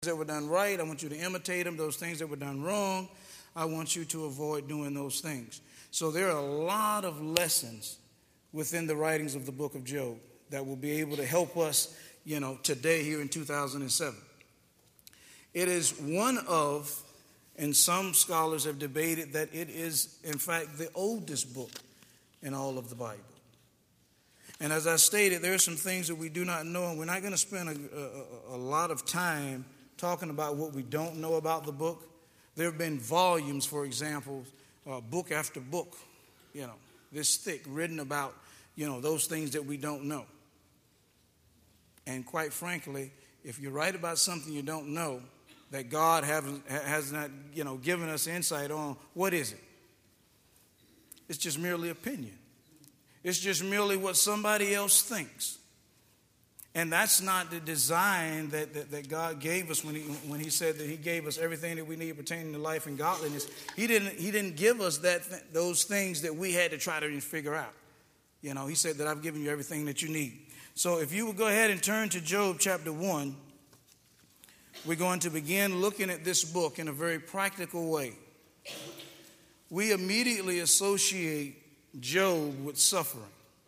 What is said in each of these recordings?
that were done right, I want you to imitate them. Those things that were done wrong, I want you to avoid doing those things. So there are a lot of lessons within the writings of the book of Job that will be able to help us, today here in 2007. It is one of, and some scholars have debated that it is, in fact, the oldest book in all of the Bible. And as I stated, there are some things that we do not know, and we're not going to spend a lot of time talking about what we don't know about the book. There have been volumes, for example, book after book, this thick, written about, those things that we don't know. And quite frankly, if you write about something you don't know, that God has not, given us insight on, what is it? It's just merely opinion. It's just merely what somebody else thinks. And that's not the design that God gave us when he said that he gave us everything that we need pertaining to life and godliness. He didn't give us those things that we had to try to figure out. He said that I've given you everything that you need. So if you would go ahead and turn to Job chapter 1, we're going to begin looking at this book in a very practical way. We immediately associate Job with suffering.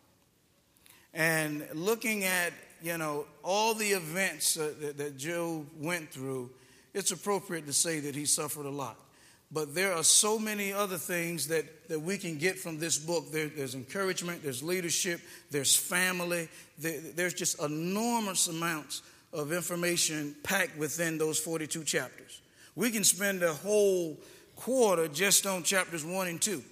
And looking at all the events that Job went through, it's appropriate to say that he suffered a lot. But there are so many other things that we can get from this book. There's encouragement, there's leadership, there's family. There's just enormous amounts of information packed within those 42 chapters. We can spend a whole quarter just on chapters 1 and 2.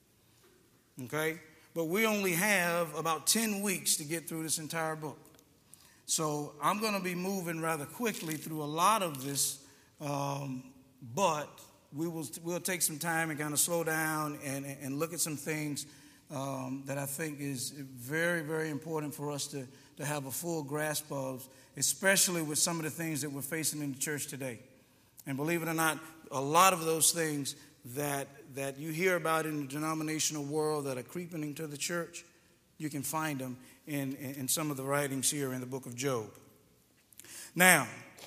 Okay? But we only have about 10 weeks to get through this entire book. So I'm going to be moving rather quickly through a lot of this, but we'll take some time and kind of slow down and look at some things that I think is very, very important for us to have a full grasp of, especially with some of the things that we're facing in the church today. And believe it or not, a lot of those things that you hear about in the denominational world that are creeping into the church, you can find them in some of the writings here in the book of Job. Now,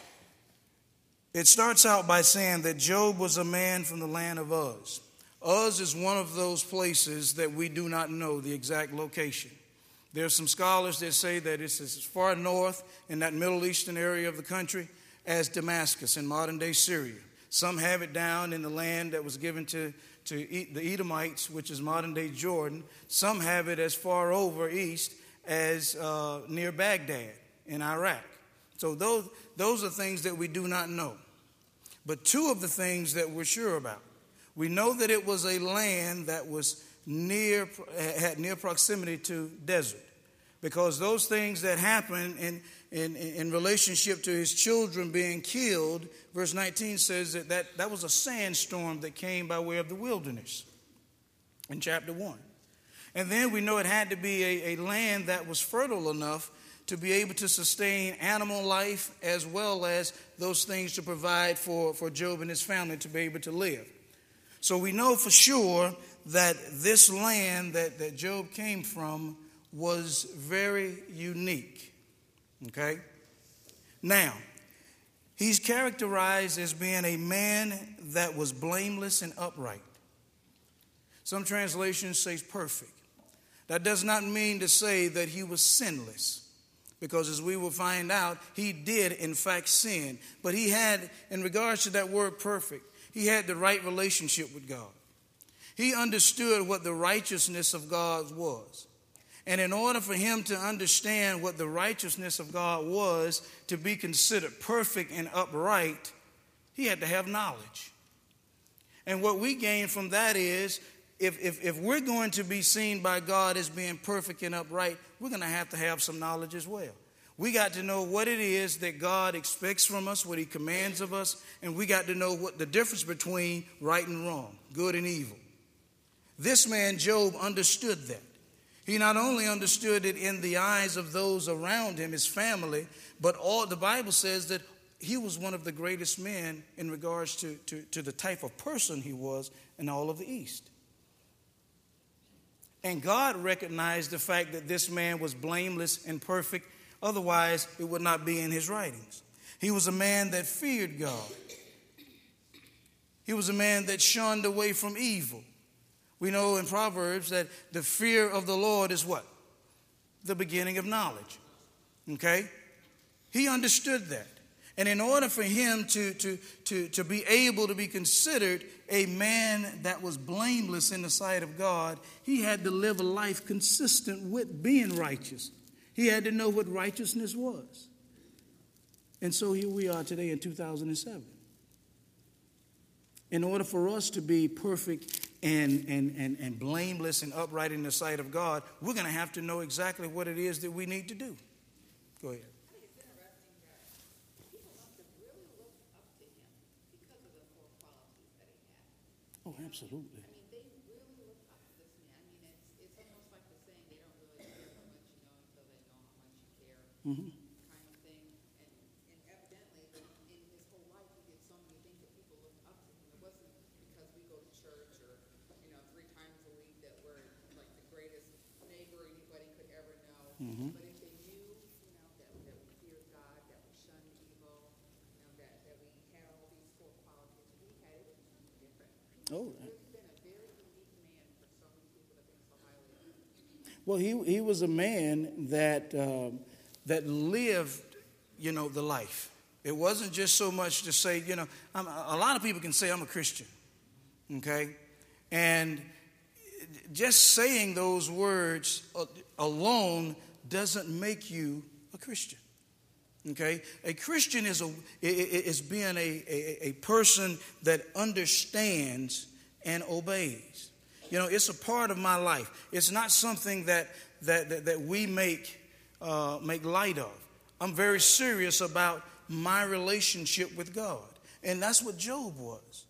it starts out by saying that Job was a man from the land of Uz. Uz is one of those places that we do not know the exact location. There are some scholars that say that it's as far north in that Middle Eastern area of the country as Damascus in modern-day Syria. Some have it down in the land that was given to the Edomites, which is modern-day Jordan. Some have it as far over east as near Baghdad in Iraq. So those are things that we do not know. But two of the things that we're sure about. We know that it was a land that was had near proximity to desert. Because those things that happened in relationship to his children being killed, verse 19 says that was a sandstorm that came by way of the wilderness in chapter 1. And then we know it had to be a land that was fertile enough to be able to sustain animal life as well as those things to provide for Job and his family to be able to live. So we know for sure that this land that Job came from was very unique. Okay? Now, he's characterized as being a man that was blameless and upright. Some translations say perfect. That does not mean to say that he was sinless, because as we will find out, he did in fact sin. But he had, in regards to that word perfect, he had the right relationship with God. He understood what the righteousness of God was. And in order for him to understand what the righteousness of God was, to be considered perfect and upright, he had to have knowledge. And what we gain from that is, if we're going to be seen by God as being perfect and upright, we're going to have some knowledge as well. We got to know what it is that God expects from us, what he commands of us, and we got to know what the difference between right and wrong, good and evil. This man, Job, understood that. He not only understood it in the eyes of those around him, his family, but the Bible says that he was one of the greatest men in regards to the type of person he was in all of the East. And God recognized the fact that this man was blameless and perfect. Otherwise, it would not be in his writings. He was a man that feared God. He was a man that shunned away from evil. We know in Proverbs that the fear of the Lord is what? The beginning of knowledge. Okay? He understood that. And in order for him to be able to be considered a man that was blameless in the sight of God, he had to live a life consistent with being righteous. He had to know what righteousness was. And so here we are today in 2007. In order for us to be perfect and blameless and upright in the sight of God, we're going to have to know exactly what it is that we need to do. Go ahead. Oh, absolutely. I mean, they really look up to this man. I mean, it's almost like the saying, they don't really care how much you know until they know how much you care, kind of thing. And evidently, in his whole life, he did so many things that people looked up to him. It wasn't because we go to church or, 3 times a week that we're like the greatest neighbor anybody could ever know. But if they knew, that we feared God, that we shunned evil, that we had all these 4 qualities we had, it was something different. Oh, He's really been a very unique man for so many people to think so highly of him. well, he was a man that lived, the life. It wasn't just so much to say, a lot of people can say I'm a Christian, okay? And just saying those words alone doesn't make you a Christian. Okay, a Christian is being a person that understands and obeys. It's a part of my life. It's not something that we make light of. I'm very serious about my relationship with God, and that's what Job was.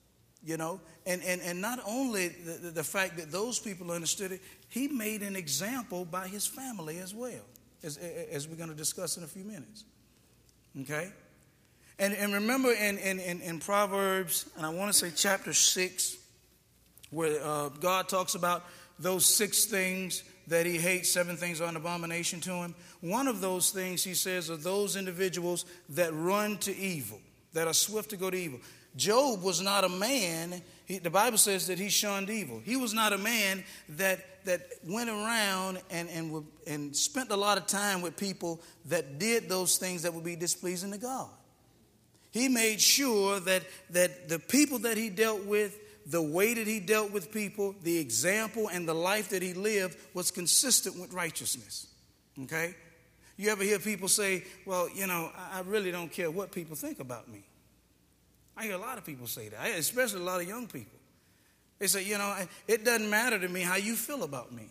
And not only the fact that those people understood it, he made an example by his family as well, as we're going to discuss in a few minutes. Okay? And remember in Proverbs, and I want to say chapter 6, where God talks about those 6 things that he hates, 7 things are an abomination to him. One of those things, he says, are those individuals that run to evil, that are swift to go to evil. Job was not a man, the Bible says that he shunned evil. He was not a man that went around and spent a lot of time with people that did those things that would be displeasing to God. He made sure that the people that he dealt with, the way that he dealt with people, the example and the life that he lived was consistent with righteousness. Okay? You ever hear people say, well, I really don't care what people think about me. I hear a lot of people say that, especially a lot of young people. They say, it doesn't matter to me how you feel about me,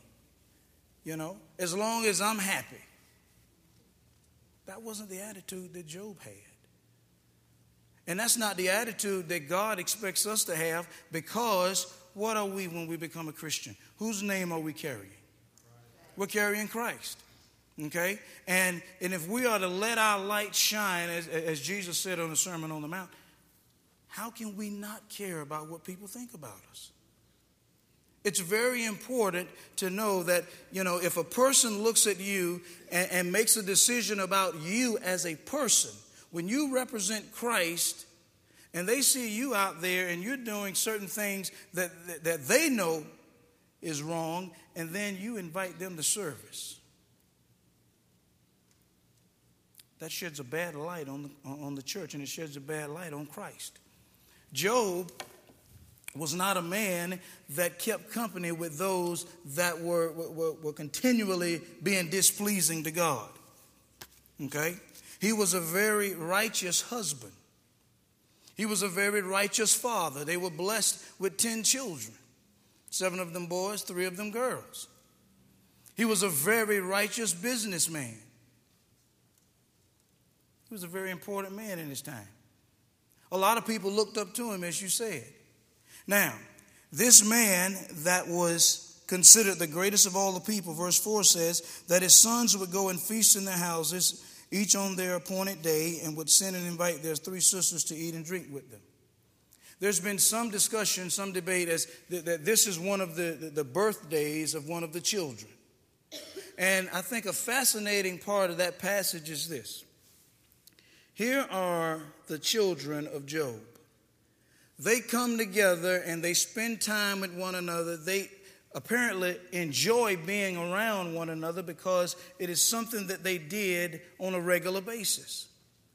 as long as I'm happy. That wasn't the attitude that Job had. And that's not the attitude that God expects us to have, because what are we when we become a Christian? Whose name are we carrying? We're carrying Christ. Okay? And if we are to let our light shine, as Jesus said on the Sermon on the Mount, how can we not care about what people think about us? It's very important to know that, if a person looks at you and makes a decision about you as a person, when you represent Christ and they see you out there and you're doing certain things that they know is wrong, and then you invite them to service, that sheds a bad light on the church, and it sheds a bad light on Christ. Job was not a man that kept company with those that were continually being displeasing to God. Okay? He was a very righteous husband. He was a very righteous father. They were blessed with 10 children. 7 of them boys, 3 of them girls. He was a very righteous businessman. He was a very important man in his time. A lot of people looked up to him, as you said. Now, this man that was considered the greatest of all the people, verse 4 says that his sons would go and feast in their houses, each on their appointed day, and would send and invite their 3 sisters to eat and drink with them. There's been some discussion, some debate as that this is one of the birthdays of one of the children. And I think a fascinating part of that passage is this. Here are the children of Job. They come together and they spend time with one another. They apparently enjoy being around one another because it is something that they did on a regular basis.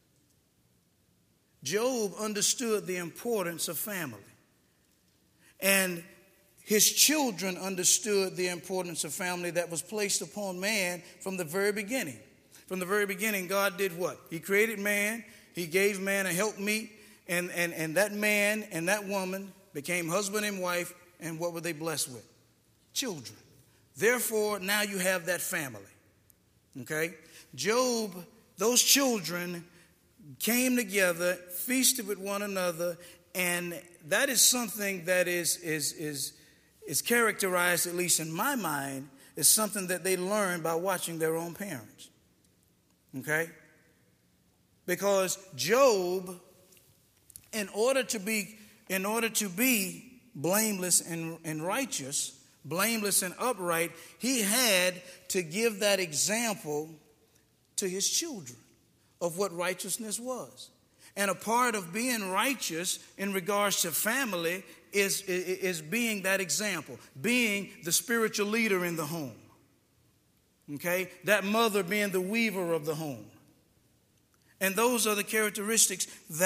Job understood the importance of family. And his children understood the importance of family that was placed upon man from the very beginning. From the very beginning, God did what? He created man. He gave man a helpmeet. And that man and that woman became husband and wife. And what were they blessed with? Children. Therefore, now you have that family. Okay? Job, those children came together, feasted with one another, and that is something that is characterized, at least in my mind, as something that they learned by watching their own parents. Okay? Because Job, in order to be blameless and righteous, blameless and upright, he had to give that example to his children of what righteousness was. And a part of being righteous in regards to family is being that example, being the spiritual leader in the home. Okay? That mother being the weaver of the home. And those are the characteristics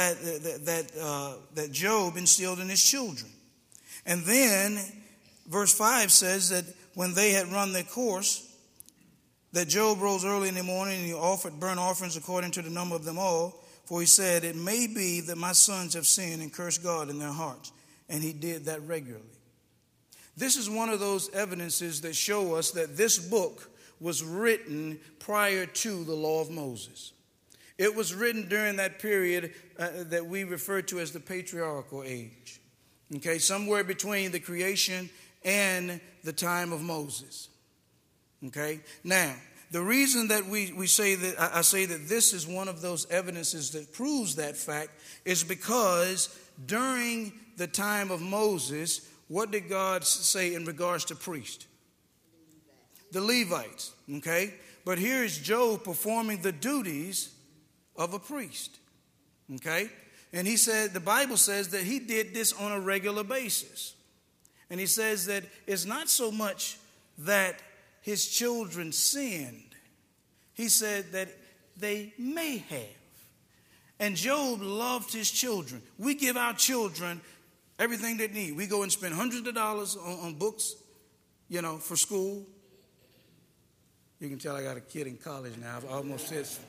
that Job instilled in his children. And then verse 5 says that when they had run their course, that Job rose early in the morning and he offered burnt offerings according to the number of them all. For he said, it may be that my sons have sinned and cursed God in their hearts. And he did that regularly. This is one of those evidences that show us that this book was written prior to the law of Moses. It was written during that period that we refer to as the patriarchal age. Okay, somewhere between the creation and the time of Moses. Okay, now the reason that we say that I say that this is one of those evidences that proves that fact is because during the time of Moses, what did God say in regards to priests? The Levites. Okay, but here is Job performing the duties of a priest. Okay, and he said, the Bible says that he did this on a regular basis. And he says that it's not so much that his children sinned. He said that they may have. And Job loved his children. We give our children everything they need. We go and spend hundreds of dollars on books, for school. You can tell I got a kid in college now. I almost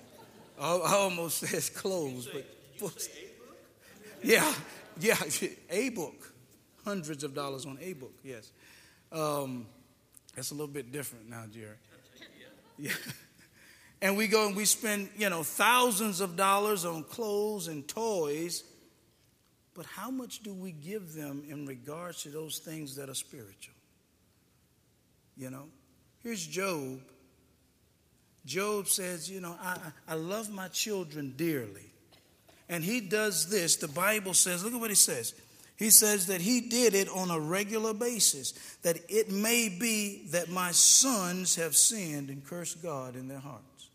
says clothes, but books. Yeah, a book. Hundreds of dollars on a book, yes. That's a little bit different now, Jerry. Yeah. And we go and we spend, thousands of dollars on clothes and toys. But how much do we give them in regards to those things that are spiritual? Here's Job. Job says, I love my children dearly. And he does this. The Bible says, look at what he says. He says that he did it on a regular basis, that it may be that my sons have sinned and cursed God in their hearts.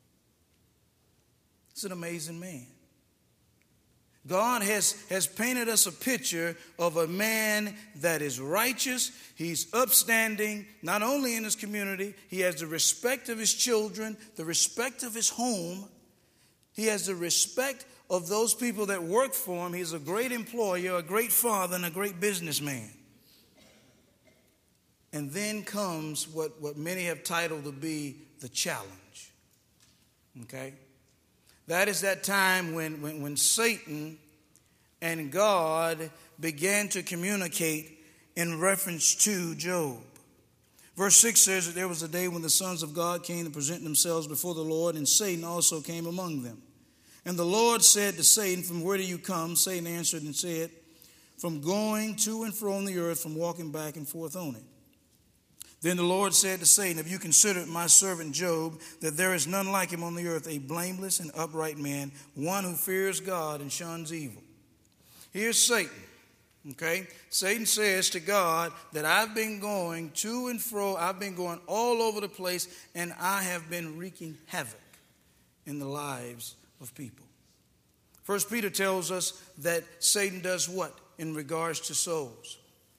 It's an amazing man. God has painted us a picture of a man that is righteous. He's upstanding, not only in his community. He has the respect of his children, the respect of his home. He has the respect of those people that work for him. He's a great employer, a great father, and a great businessman. And then comes what many have titled to be the challenge. Okay? That is that time when Satan and God began to communicate in reference to Job. Verse 6 says that there was a day when the sons of God came to present themselves before the Lord, and Satan also came among them. And the Lord said to Satan, from where do you come? Satan answered and said, from going to and fro on the earth, from walking back and forth on it. Then the Lord said to Satan, have you considered my servant Job, that there is none like him on the earth, a blameless and upright man, one who fears God and shuns evil? Here's Satan. Okay? Satan says to God that I've been going to and fro, I've been going all over the place, and I have been wreaking havoc in the lives of people. First Peter tells us that Satan does what in regards to souls?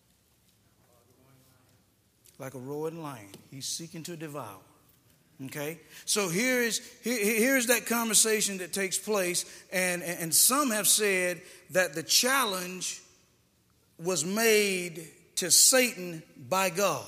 Like a roaring lion. He's seeking to devour. Okay? So here's that conversation that takes place. And some have said that the challenge was made to Satan by God.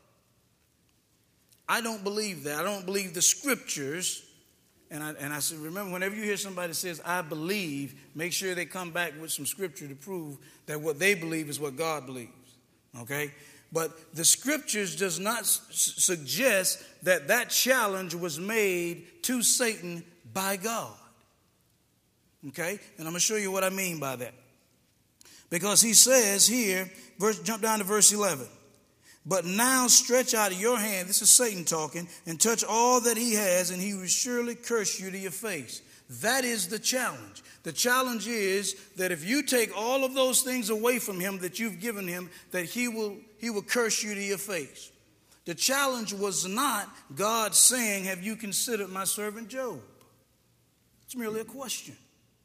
I don't believe that. I don't believe the scriptures. And I said, remember, whenever you hear somebody says, I believe, make sure they come back with some scripture to prove that what they believe is what God believes. Okay? But the scriptures does not suggest that that challenge was made to Satan by God. Okay? And I'm going to show you what I mean by that. Because he says here, jump down to verse 11. But now stretch out your hand, this is Satan talking, and touch all that he has, and he will surely curse you to your face. That is the challenge. The challenge is that if you take all of those things away from him that you've given him, that he will curse you to your face. The challenge was not God saying, have you considered my servant Job? It's merely a question.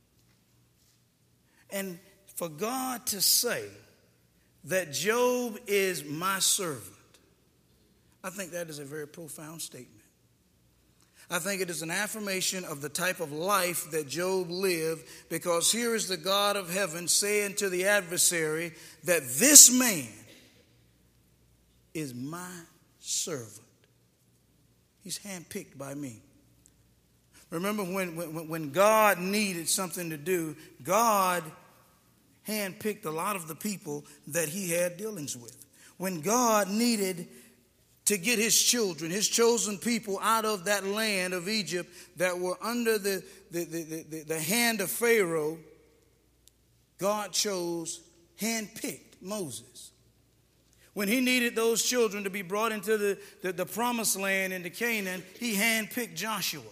And for God to say that Job is my servant, I think that is a very profound statement. I think it is an affirmation of the type of life that Job lived, because here is the God of heaven saying to the adversary that this man is my servant. He's handpicked by me. Remember when God needed something to do, God handpicked a lot of the people that he had dealings with. When God needed to get his children, his chosen people out of that land of Egypt that were under the hand of Pharaoh, God chose, handpicked Moses. When he needed those children to be brought into the promised land into Canaan, he handpicked Joshua.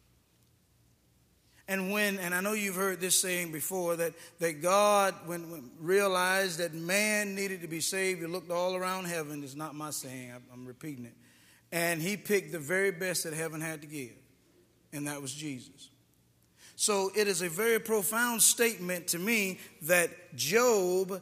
And I know you've heard this saying before, that God, when realized that man needed to be saved, he looked all around heaven. It's not my saying, I'm repeating it. And he picked the very best that heaven had to give, and that was Jesus. So it is a very profound statement to me that Job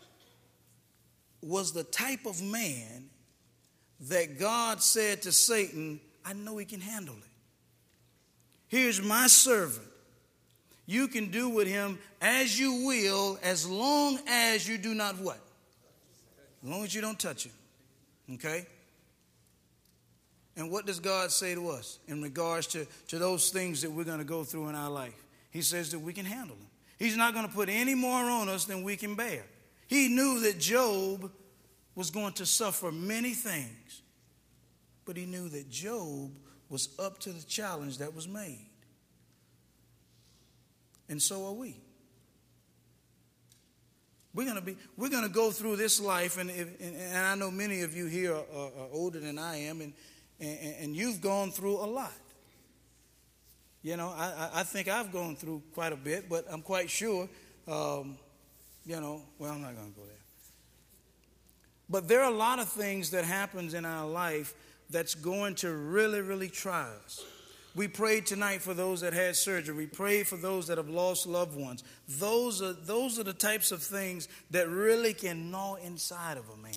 was the type of man that God said to Satan, I know he can handle it. Here's my servant. You can do with him as you will, as long as you do not what? As long as you don't touch him. Okay? And what does God say to us in regards to those things that we're going to go through in our life? He says that we can handle them. He's not going to put any more on us than we can bear. He knew that Job was going to suffer many things, but he knew that Job was up to the challenge that was made. And so are we. We're going to go through this life, and I know many of you here are older than I am, and you've gone through a lot. You know, I think I've gone through quite a bit, but I'm quite sure, I'm not going to go there. But there are a lot of things that happens in our life that's going to really, really try us. We prayed tonight for those that had surgery. We prayed for those that have lost loved ones. Those are the types of things that really can gnaw inside of a man.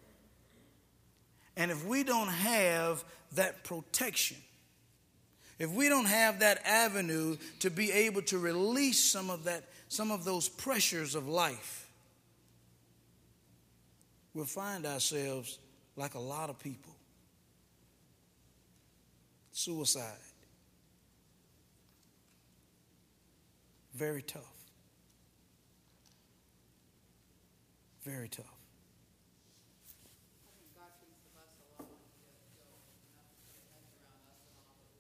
And if we don't have that protection, if we don't have that avenue to be able to release some of those pressures of life, we'll find ourselves like a lot of people. Suicide. Very tough. Very tough. I think God thinks of us a lot when we go enough to get heads around us and all that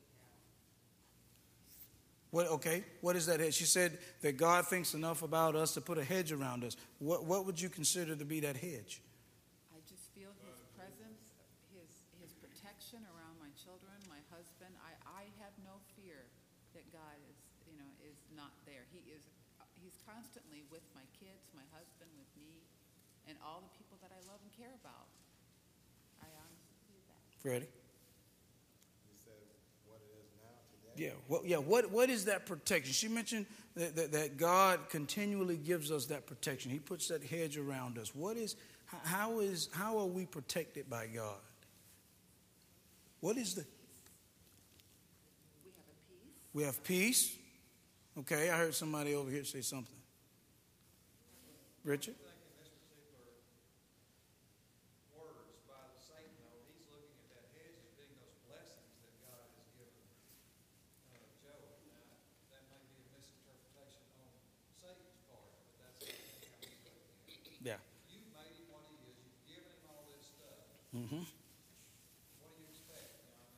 we have. What is that hedge? She said that God thinks enough about us to put a hedge around us. What would you consider to be that hedge? I just feel his presence, his protection around my children, my husband. I have no fear that God is not there. He's constantly with my kids, my husband, with me, and all the people that I love and care about. I honestly believe that. Freddie? You said what it is now today. What is that protection? She mentioned that God continually gives us that protection. He puts that hedge around us. How are we protected by God? What is the? We have peace. Okay, I heard somebody over here say something. Richard? Yeah. You made him what he is. You've given him all this stuff. Mm-hmm. What do you expect?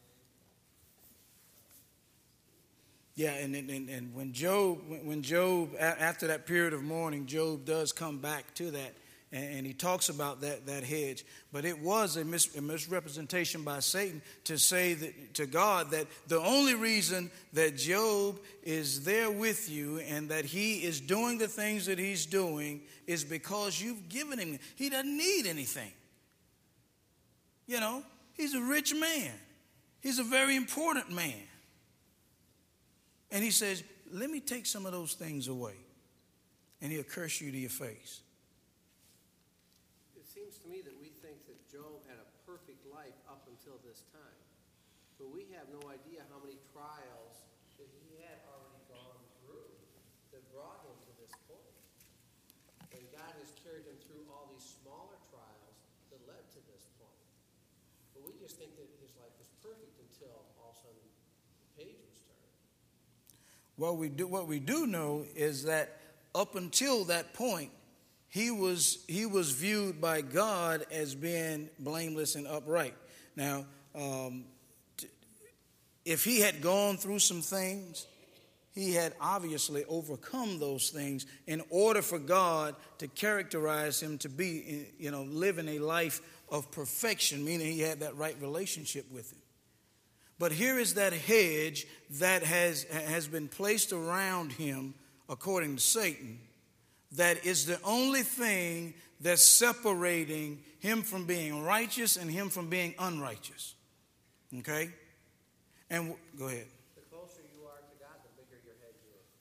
Yeah, and when Job, after that period of mourning, Job does come back to that, and he talks about that hedge. But it was a misrepresentation by Satan to say to God that the only reason that Job is there with you and that he is doing the things that he's doing is because you've given him. He doesn't need anything. You know, he's a rich man. He's a very important man. And he says, let me take some of those things away. And he'll curse you to your face. It seems to me that we think that Job had a perfect life up until this time. But we have no idea how many trials that he had already gone through that brought him to this point. And God has carried him through all these smaller trials that led to this point. But we just think that his life was perfect until all of a sudden the page was turned. What we do know is that up until that point, he was viewed by God as being blameless and upright. Now, if he had gone through some things, he had obviously overcome those things in order for God to characterize him to be, living a life of perfection, meaning he had that right relationship with him. But here is that hedge that has been placed around him, according to Satan, that is the only thing that's separating him from being righteous and him from being unrighteous. Okay? And go ahead. The closer you are to God, the bigger your hedge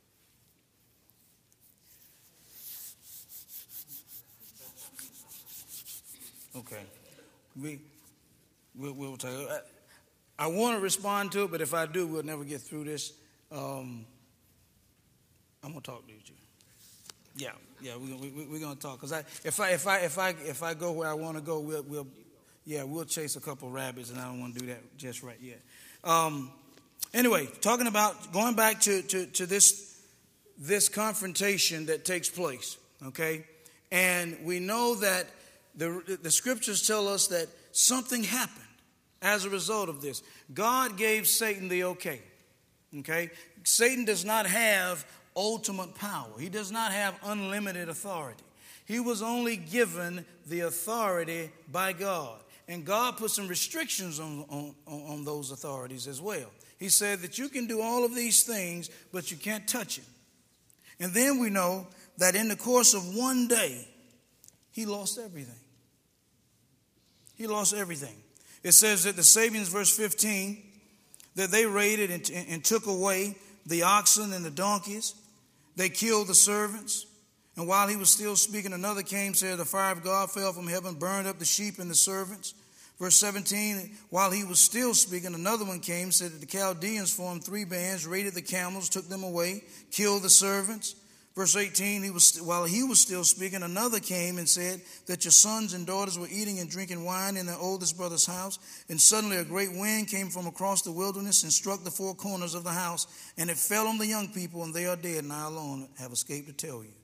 is. Okay. We'll tell you. I want to respond to it, but if I do, we'll never get through this. I'm gonna talk to you. Yeah, we're gonna talk. Cause if I go where I want to go, we'll chase a couple rabbits, and I don't want to do that just right yet. Anyway, talking about going back to this confrontation that takes place. Okay, and we know that the scriptures tell us that something happened. As a result of this, God gave Satan the okay. Okay? Satan does not have ultimate power. He does not have unlimited authority. He was only given the authority by God. And God put some restrictions on those authorities as well. He said that you can do all of these things, but you can't touch him. And then we know that in the course of one day, he lost everything. He lost everything. It says that the Sabians, verse 15, that they raided and took away the oxen and the donkeys. They killed the servants. And while he was still speaking, another came, said, the fire of God fell from heaven, burned up the sheep and the servants. Verse 17, while he was still speaking, another one came, said that the Chaldeans formed 3 bands, raided the camels, took them away, killed the servants. Verse 18, while he was still speaking, another came and said that your sons and daughters were eating and drinking wine in their oldest brother's house. And suddenly a great wind came from across the wilderness and struck the 4 corners of the house. And it fell on the young people, and they are dead, and I alone have escaped to tell you.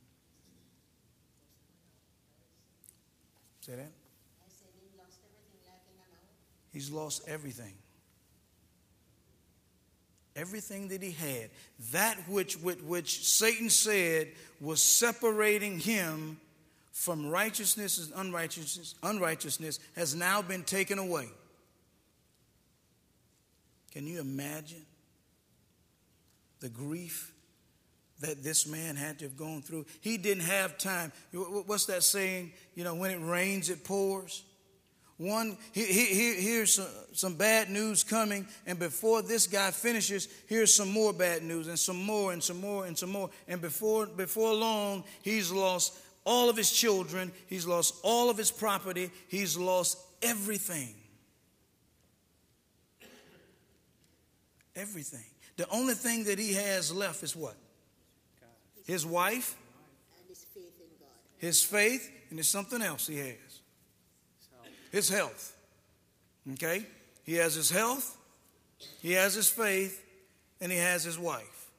Say that? I said he lost everything like in an hour. He's lost everything. Everything that he had, that which Satan said was separating him from righteousness and unrighteousness has now been taken away. Can you imagine the grief that this man had to have gone through? He didn't have time. What's that saying? When it rains, it pours. Here's some bad news coming, and before this guy finishes, here's some more bad news, and some more, and some more, and some more. And before long, he's lost all of his children. He's lost all of his property. He's lost everything. Everything. The only thing that he has left is what? His wife, And his faith in God. his faith, and there's something else he has. His health. Okay? He has his health, he has his faith, and he has his wife.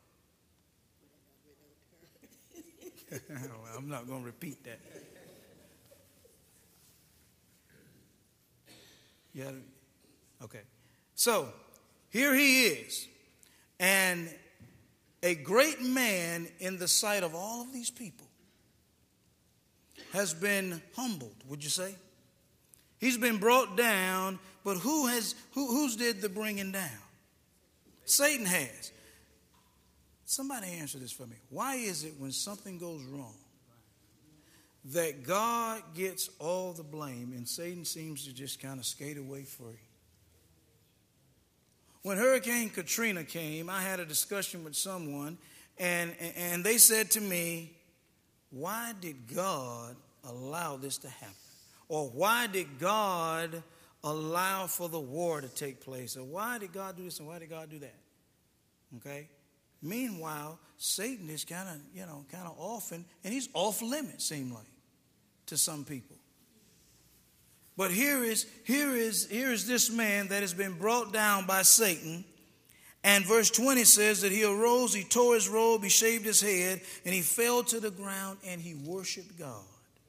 I'm not going to repeat that. Yeah. Okay. So, here he is. And a great man in the sight of all of these people has been humbled, would you say? He's been brought down, but who's did the bringing down? Satan has. Somebody answer this for me. Why is it when something goes wrong that God gets all the blame and Satan seems to just kind of skate away free? When Hurricane Katrina came, I had a discussion with someone, and they said to me, why did God allow this to happen? Or why did God allow for the war to take place? Or why did God do this and why did God do that? Okay? Meanwhile, Satan is kind of off, and he's off limits, seem like, to some people. But here is this man that has been brought down by Satan. And verse 20 says that he arose, he tore his robe, he shaved his head, and he fell to the ground and he worshiped God.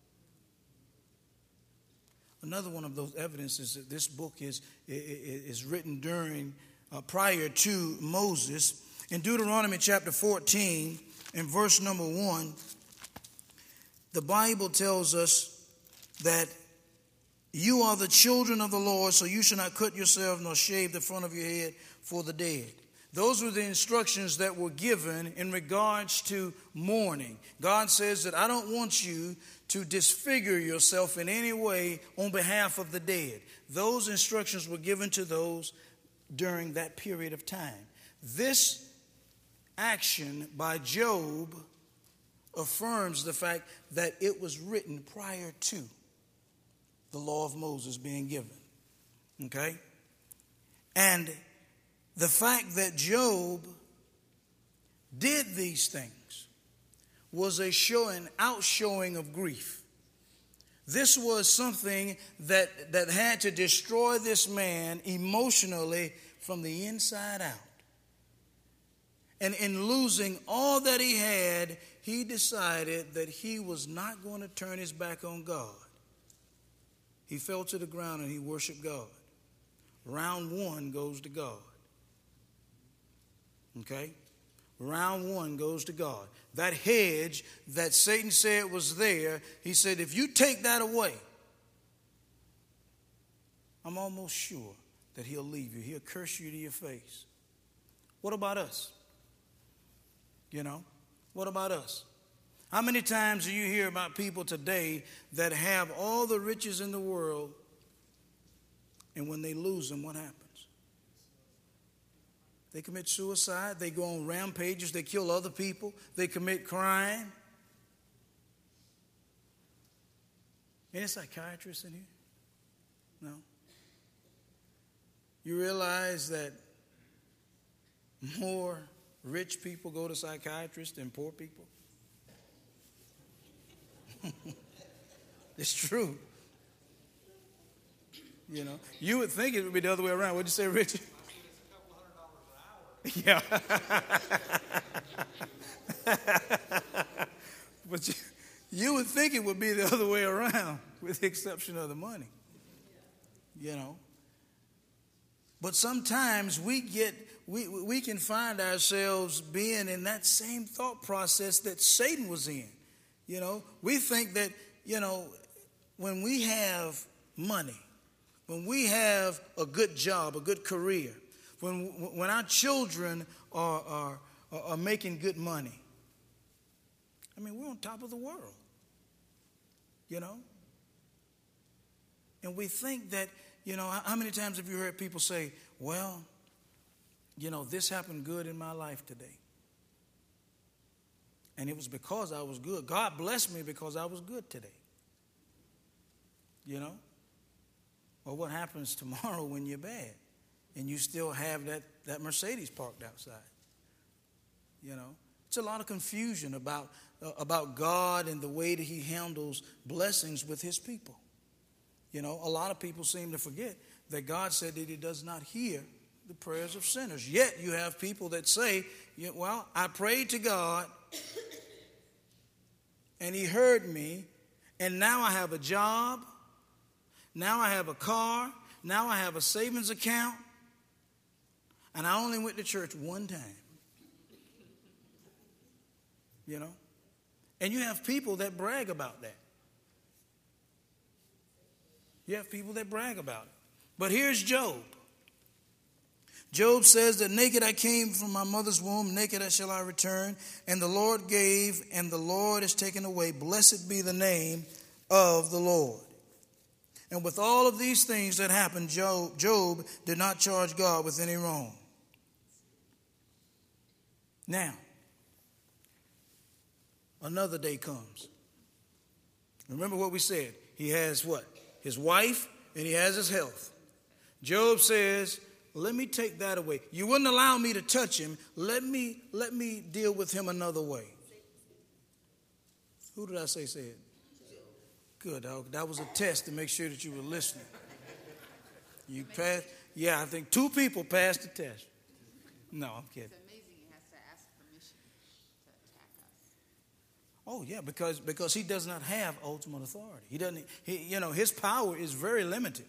Another one of those evidences that this book is written prior to Moses. In Deuteronomy chapter 14, in verse number 1, the Bible tells us that you are the children of the Lord, so you shall not cut yourself nor shave the front of your head for the dead. Those were the instructions that were given in regards to mourning. God says that I don't want you to disfigure yourself in any way on behalf of the dead. Those instructions were given to those during that period of time. This action by Job affirms the fact that it was written prior to the law of Moses being given. Okay? And the fact that Job did these things was an outshowing of grief. This was something that had to destroy this man emotionally from the inside out. And in losing all that he had, he decided that he was not going to turn his back on God. He fell to the ground and he worshiped God. Round one goes to God. Okay? Round one goes to God. That hedge that Satan said was there, he said, if you take that away, I'm almost sure that he'll leave you. He'll curse you to your face. What about us? You know, what about us? How many times do you hear about people today that have all the riches in the world, and when they lose them, what happens? They commit suicide, they go on rampages, they kill other people, they commit crime. Any psychiatrists in here? No? You realize that more rich people go to psychiatrists than poor people? It's true. You know, you would think it would be the other way around. What'd you say, Richard? Yeah. But you would think it would be the other way around, with the exception of the money. You know. But sometimes we can find ourselves being in that same thought process that Satan was in. You know, we think that, you know, when we have money, when we have a good job, a good career, when our children are making good money, I mean, we're on top of the world, you know. And we think that, how many times have you heard people say, well, this happened good in my life today. And it was because I was good. God blessed me because I was good today. Well, what happens tomorrow when you're bad and you still have that Mercedes parked outside? It's a lot of confusion about God and the way that he handles blessings with his people. A lot of people seem to forget that God said that he does not hear the prayers of sinners. Yet you have people that say, well, I prayed to God and he heard me, and now I have a job, now I have a car, now I have a savings account, and I only went to church one time. And you have people that brag about that. You have people that brag about it. But here's Job. Job says that naked I came from my mother's womb, naked shall I return. And the Lord gave, and the Lord has taken away. Blessed be the name of the Lord. And with all of these things that happened, Job did not charge God with any wrong. Now, another day comes. Remember what we said. He has what? His wife, and he has his health. Job says, let me take that away. You wouldn't allow me to touch him. Let me deal with him another way. Who did I say said? Good. That was a test to make sure that you were listening. You passed? Yeah, I think 2 people passed the test. No, I'm kidding. It's amazing he has to ask permission to attack us. Oh yeah, because he does not have ultimate authority. He doesn't. His power is very limited.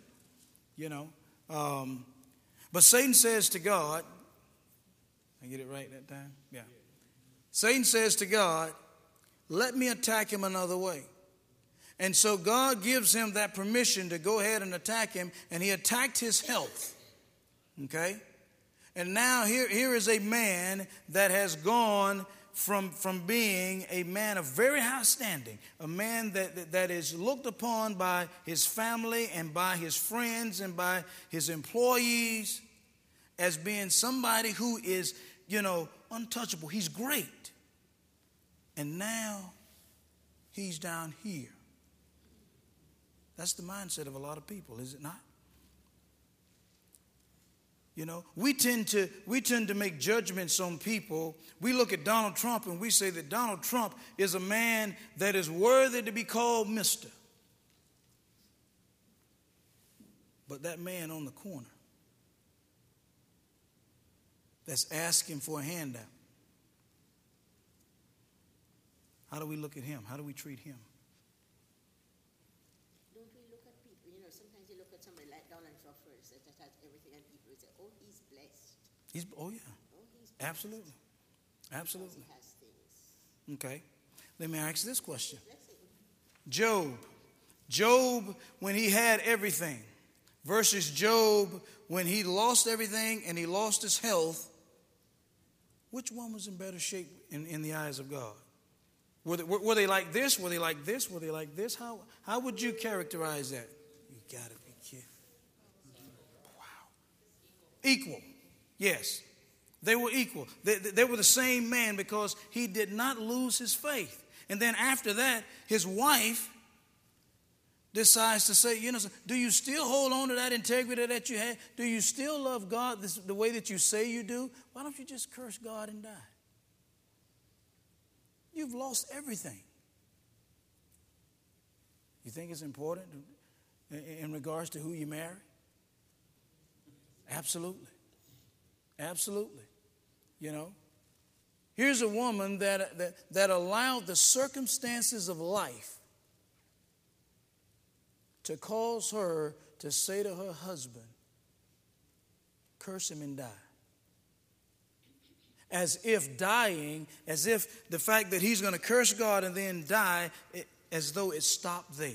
But Satan says to God, I get it right that time? Yeah. Satan says to God, let me attack him another way. And so God gives him that permission to go ahead and attack him, and he attacked his health. Okay? And now here is a man that has gone from being a man of very high standing, a man that is looked upon by his family and by his friends and by his employees as being somebody who is, untouchable. He's great. And now he's down here. That's the mindset of a lot of people, is it not? We tend to make judgments on people. We look at Donald Trump and we say that Donald Trump is a man that is worthy to be called Mr. But that man on the corner that's asking for a handout, how do we look at him? How do we treat him? Don't we look at people? Sometimes you look at somebody like Donald Trump first, that has everything, and people say, oh, he's blessed. He's yeah. Oh, he's blessed. Absolutely. Absolutely. Because he has things. Okay. Let me ask this question. Job, when he had everything, versus Job, when he lost everything and he lost his health, which one was in better shape in the eyes of God? Were they like this? Were they like this? Were they like this? How would you characterize that? You got to be kidding. Wow. Equal. Yes. They were equal. They were the same man because he did not lose his faith. And then after that, his wife decides to say, do you still hold on to that integrity that you had? Do you still love God the way that you say you do? Why don't you just curse God and die? You've lost everything. You think it's important in regards to who you marry? Absolutely. Absolutely. Here's a woman that allowed the circumstances of life to cause her to say to her husband, curse him and die. As if the fact that he's going to curse God and then die, as though it stopped there.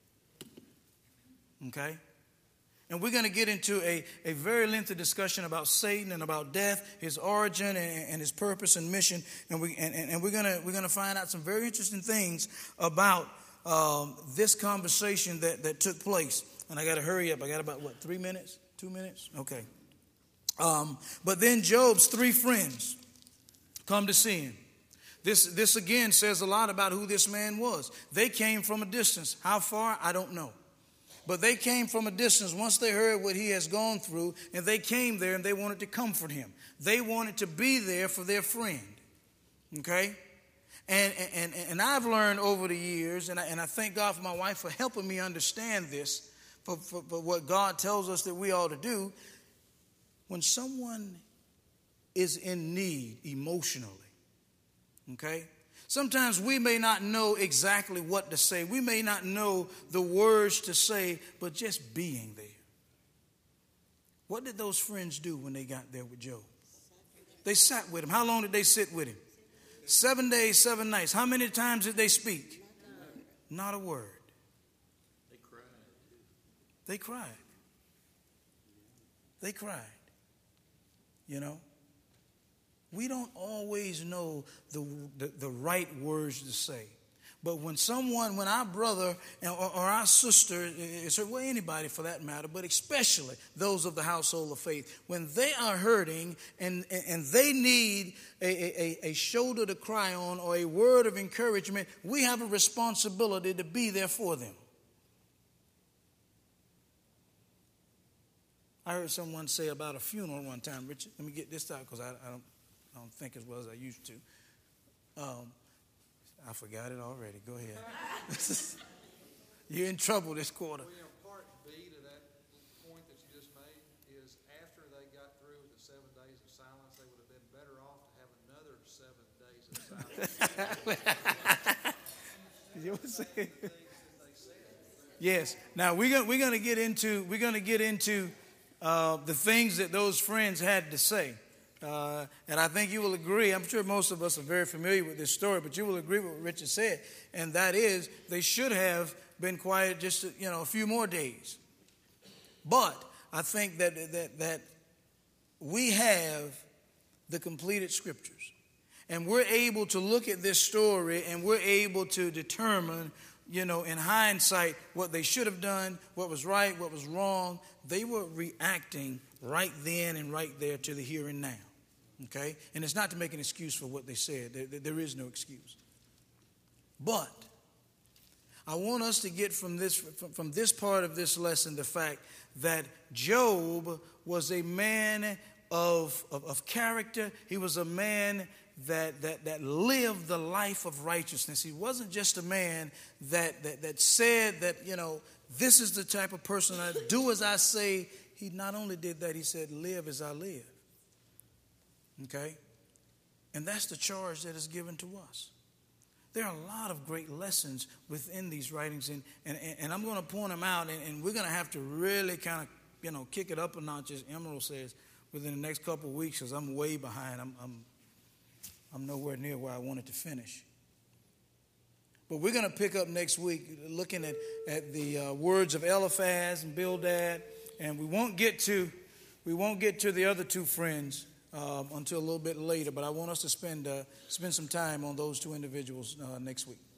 Okay? And we're going to get into a very lengthy discussion about Satan and about death, his origin and his purpose and mission. And we're going to find out some very interesting things about this conversation that took place. And I got to hurry up. I got about, 3 minutes? 2 minutes? Okay. But then Job's 3 friends come to see him. This again says a lot about who this man was. They came from a distance. How far? I don't know. But they came from a distance once they heard what he has gone through, and they came there and they wanted to comfort him. They wanted to be there for their friend. Okay? And I've learned over the years, and I thank God for my wife for helping me understand this, for what God tells us that we ought to do. When someone is in need emotionally, okay? Sometimes we may not know exactly what to say. We may not know the words to say, but just being there. What did those friends do when they got there with Job? They sat with him. How long did they sit with him? 7 days, 7 nights. How many times did they speak? Not a word. They cried. They cried. They cried. You know? We don't always know the right words to say. But when our brother or our sister, well, anybody for that matter, but especially those of the household of faith, when they are hurting and they need a shoulder to cry on or a word of encouragement, we have a responsibility to be there for them. I heard someone say about a funeral one time, Richard, let me get this out because I don't think as well as I used to. I forgot it already. Go ahead. You're in trouble this quarter. Well, part B to that point that you just made is after they got through with the 7 days of silence, they would have been better off to have another 7 days of silence. You know what I'm saying? Yes. Now we're going to get into the things that those friends had to say. And I think you will agree, I'm sure most of us are very familiar with this story, but you will agree with what Richard said, and that is they should have been quiet just a few more days. But I think that we have the completed scriptures, and we're able to look at this story and we're able to determine, in hindsight, what they should have done, what was right, what was wrong. They were reacting right then and right there to the here and now. Okay? And it's not to make an excuse for what they said. There is no excuse. But I want us to get from this part of this lesson the fact that Job was a man of character. He was a man that lived the life of righteousness. He wasn't just a man that said that, this is the type of person I do as I say. He not only did that, he said, live as I live. Okay? And that's the charge that is given to us. There are a lot of great lessons within these writings, and I'm going to point them out, and we're going to have to really kind of, kick it up a notch, as Emerald says, within the next couple of weeks, because I'm way behind. I'm nowhere near where I wanted to finish. But we're going to pick up next week looking at the words of Eliphaz and Bildad, and we won't get to the other 2 friends until a little bit later. But I want us to spend some time on those 2 individuals next week.